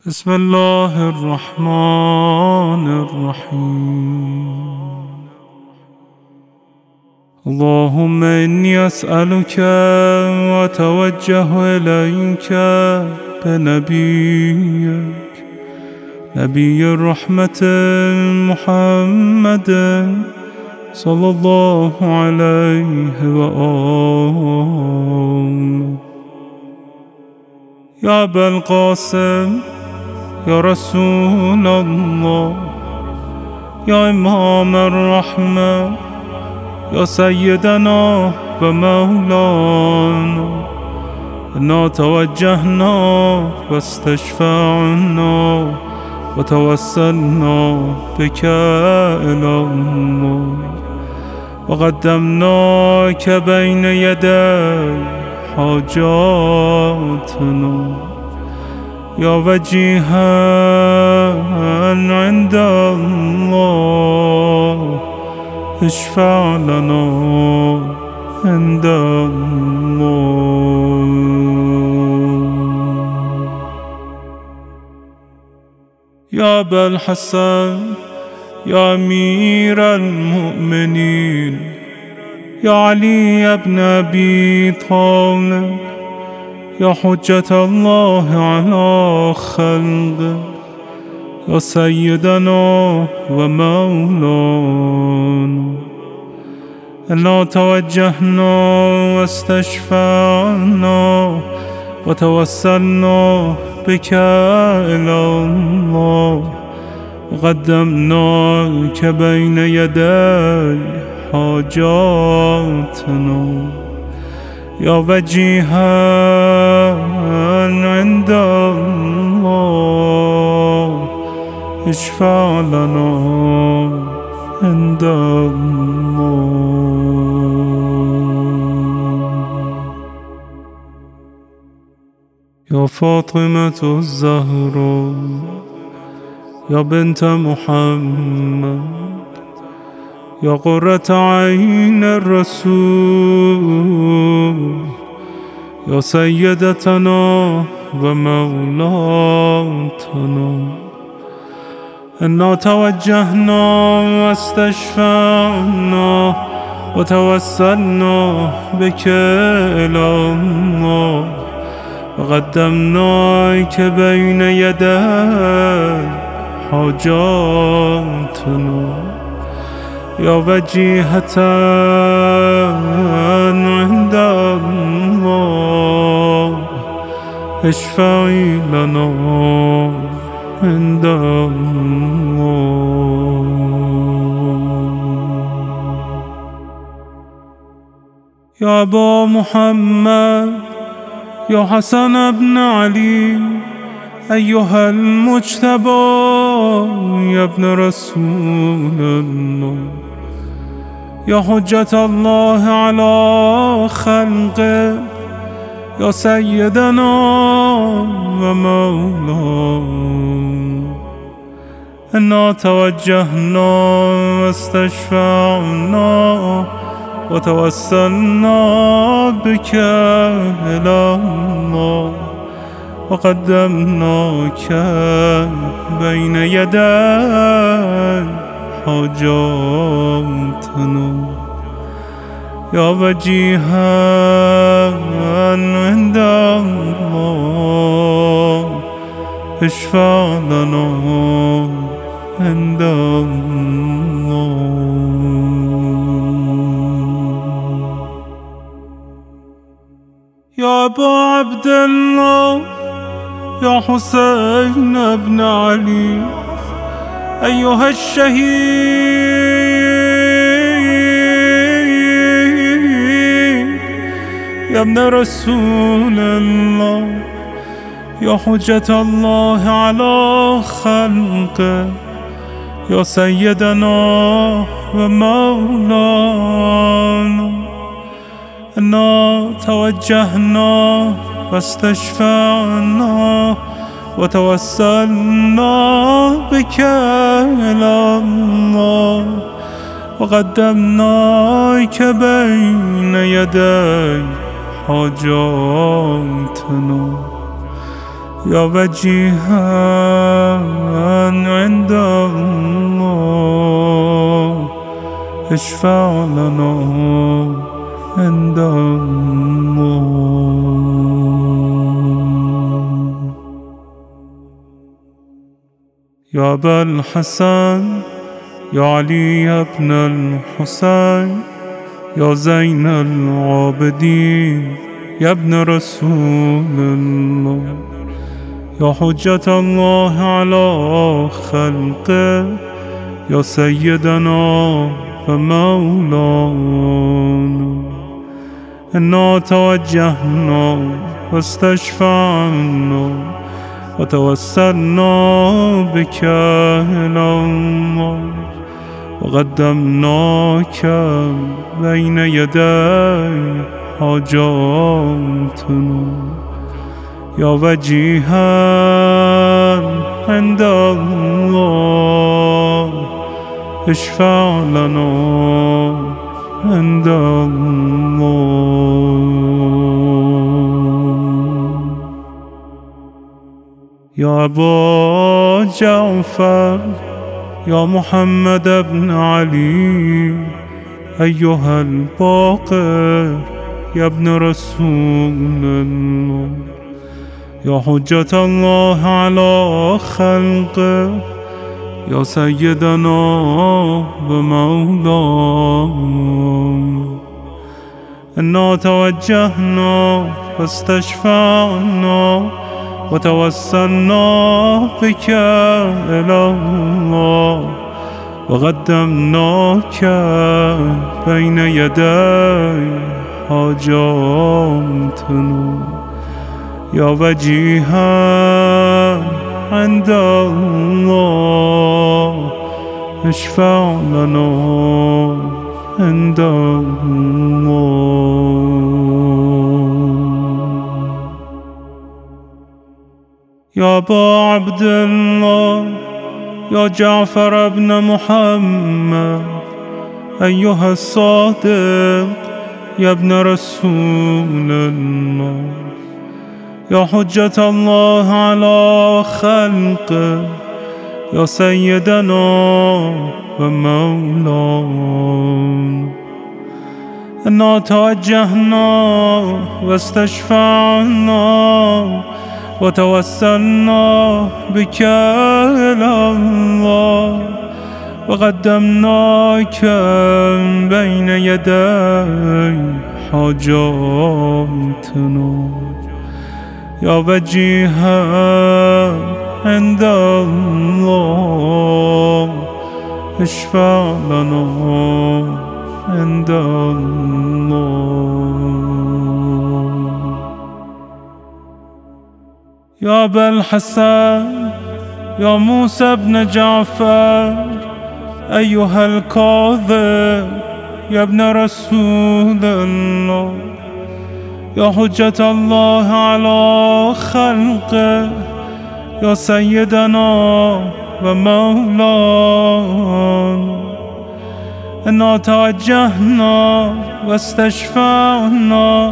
بسم الله الرحمن الرحيم. اللهم إني أسألك وأتوجه إليك بنبيك نبي الرحمة محمد صلى الله عليه وآله. يا أبا القاسم، يا رسول الله، يا إمام الرحمة، يا سيدنا ومولانا، إنا توجهنا واستشفعنا وتوسلنا بك إلى الله، وقدمناك بين يدي حاجاتنا يا وجيها عند الله، اشفع لنا عند الله. يا أبا الحسن، يا أمير المؤمنين، يا علي بن أبي طالب، يا حجة الله على خلقه، يا سيدنا ومولانا، إنا توجهنا واستشفعنا وتوسلنا بك إلى الله، وقدمناك بين يدي حاجاتنا يا وجيها عند الله، اشفع لنا عند الله. يا فاطمة الزهراء، يا بنت محمد، يا قرة عين الرسول، يا سيدتنا ومولاتنا، إنا توجهنا واستشفعنا وتوسلنا بك إلى الله، وقدمناك بين يدي حاجاتنا يا وجيهة عند الله، اشفعي لنا عند الله. يا أبا محمد، يا حسن بن علي، أيها المجتبى يا ابن رسول الله، يا حجة الله على خلقه، يا سيدنا ومولانا، إنا توجهنا واستشفعنا وتوسلنا بك إلى الله، وقدمناك بين يدي حاجاتنا يا وجيها عند الله، اشفع لنا عند الله. يا أبا عبد الله، يا حسين بن علي، أيها الشهيد يا ابن رسول الله، يا حجة الله على خلقه، يا سيدنا ومولانا، إنا توجهنا واستشفعنا وتوسلنا بك إلى الله، وقدمناك بين يدي حاجاتنا يا وجيها عند الله اشفع لنا عند الله. يا أبا الحسن يا علي بن الحسين يا زين العابدين يا ابن رسول الله، يا حجة الله على خلقه يا سيدنا ومولانا. إنا توجهنا واستشفعنا وتوسلنا بك إلى الله وقدمناك بين يدي حاجاتنا. يا وجيها عند الله اشفع لنا عند الله. يا أبا جعفر يا محمد بن علي أيها الباقر يا ابن رسول الله، يا حجة الله على خلقه يا سيدنا ومولانا. إنا توجهنا واستشفعنا وتوسلنا بك إلى الله وقدمناك بين يدي حاجاتنا. يا وجيها عند الله اشفع لنا عند الله. يا أبا عبد الله يا جعفر بن محمد أيها الصادق يا ابن رسول الله، يا حجة الله على خلقه يا سيدنا ومولانا. إنا توجهنا واستشفعنا وتوسلنا بك إلى الله وقدمناك بين يدي حاجاتنا. يا وجيها عند الله اشفع لنا عند الله. يا أبا الحسن يا موسى بن جعفر أيها الكاظم يا ابن رسول الله، يا حجة الله على خلقه يا سيدنا ومولانا. إنا توجهنا واستشفعنا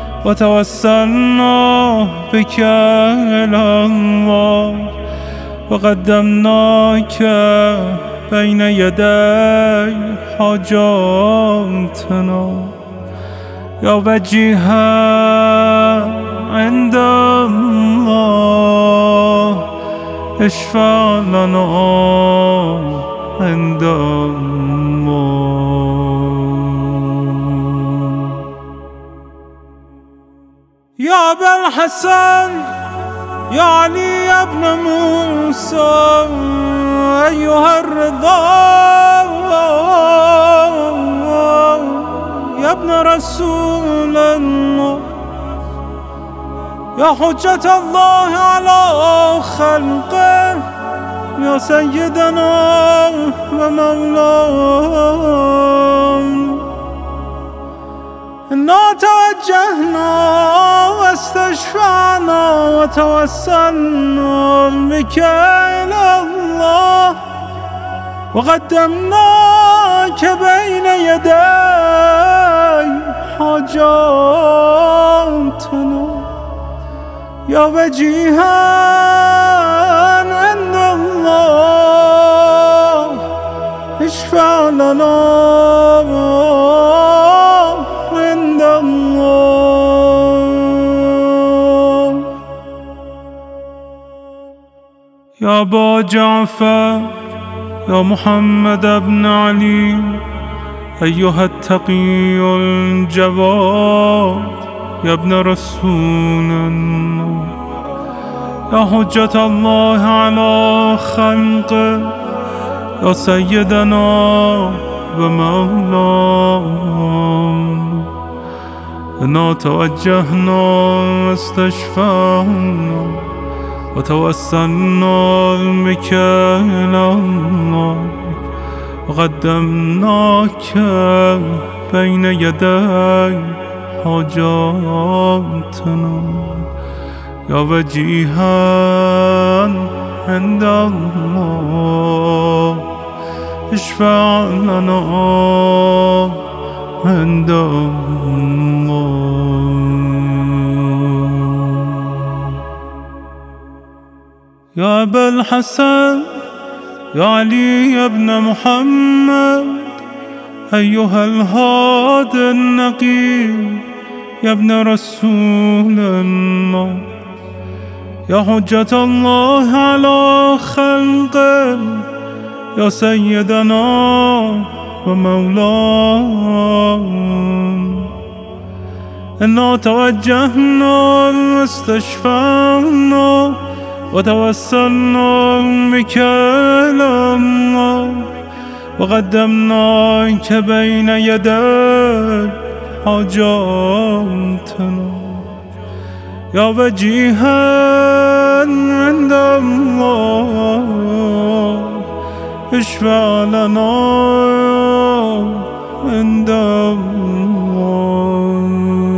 وتوسلنا بك إلى الله وقدمناك بين يدي حاجاتنا. يا وجيها عند الله اشفع لنا عند الله. يا أبا الحسن يا علي بن موسى أيها الرضا يا ابن رسول الله، يا حجة الله على خلقه يا سيدنا ومولانا. إنا توجهنا واستشفعنا وتوسلنا بك إلى الله وقدمناك بين يدي حاجاتنا. يا وجيها عند الله اشفع لنا عند الله. يا أبا جعفر يا محمد بن علي أيها التقي الجواد يا ابن رسول الله، يا حجة الله على خلقه، يا سيدنا ومولانا، إنا توجهنا واستشفعنا وتوسلنا بك إلى الله وقدمناك بين يدي حاجاتنا، يا وجيها عند الله اشفع لنا عند الله. يا أبا الحسن يا علي بن محمد أيها الهادي النقي يا ابن رسول الله، يا حجة الله على خلقه، يا سيدنا ومولانا، إنا توجهنا واستشفعنا وتوسلنا بك إلى الله وقدمناك بين يدي حاجاتنا، يا وجيها عند الله اشفع لنا عند الله.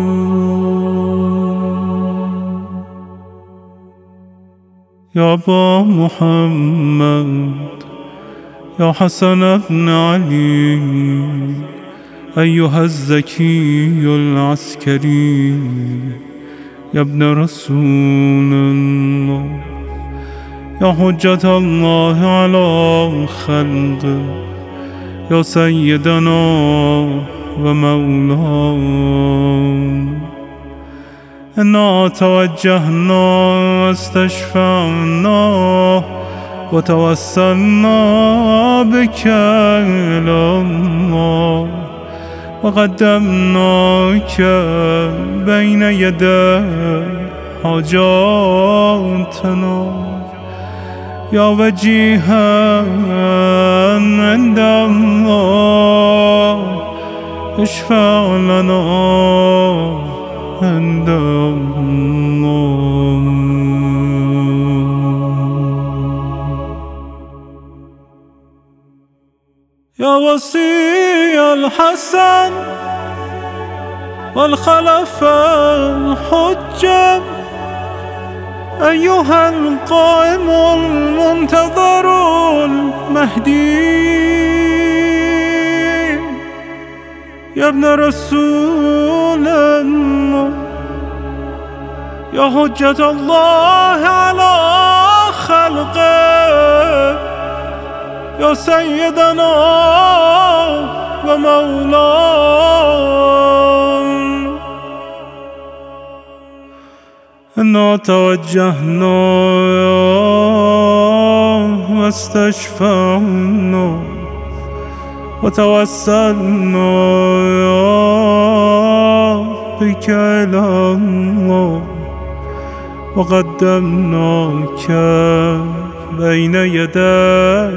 يا أبا محمد يا حسن بن علي أيها الزكي العسكري يا ابن رسول الله، يا حجة الله على خلقه، يا سيدنا ومولانا، إنا توجهنا واستشفعنا وتوسلنا بك إلى الله وقدمناك بين يدي حاجاتنا، يا وجيها عند الله اشفع لنا عند الله. يا وصي الحسن والخلفاء الحجة أيها القائم المنتظر المهدي يا ابن رسول الله، يا حجة الله على خلقه، يا سيدنا ومولانا، إنا توجهنا واستشفعنا وتوسلنا بك إلى الله وقدمناك بين يدي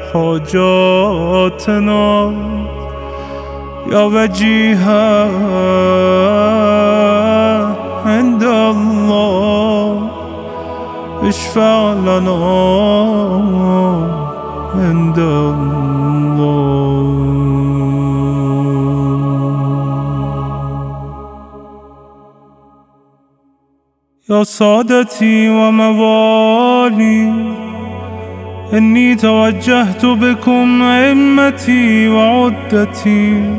حاجاتنا، يا وجيها عند الله اشفع لنا عند الله. يا سادتي وموالي إني توجهت بكم أئمتي وعدتي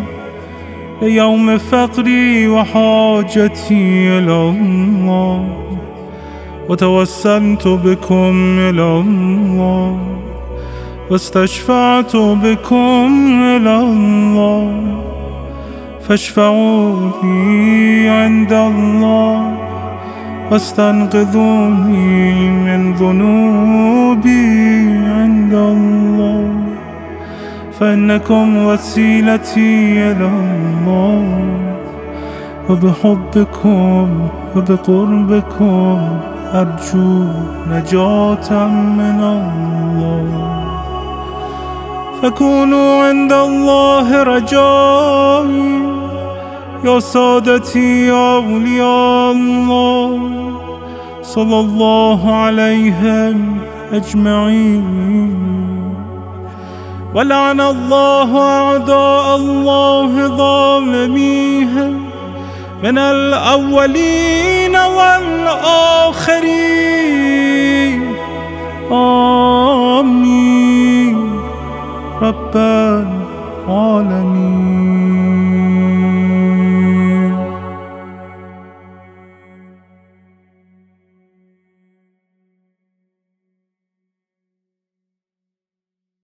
ليوم فقري وحاجتي إلى الله وتوسلت بكم إلى الله واستشفعت بكم إلى الله، فاشفعوا لي عند الله واستنقذوني من ذنوبي عند الله، فإنكم وسيلتي إلى الله، وبحبكم وبقربكم أرجو نجاة من الله. فكونوا عند الله رجائي يا سادتي يا أولياء الله، صلى الله عليهم أجمعين. ولعن الله أعداء الله ظالميهم من الأولين والآخرين، آمين رب العالمين.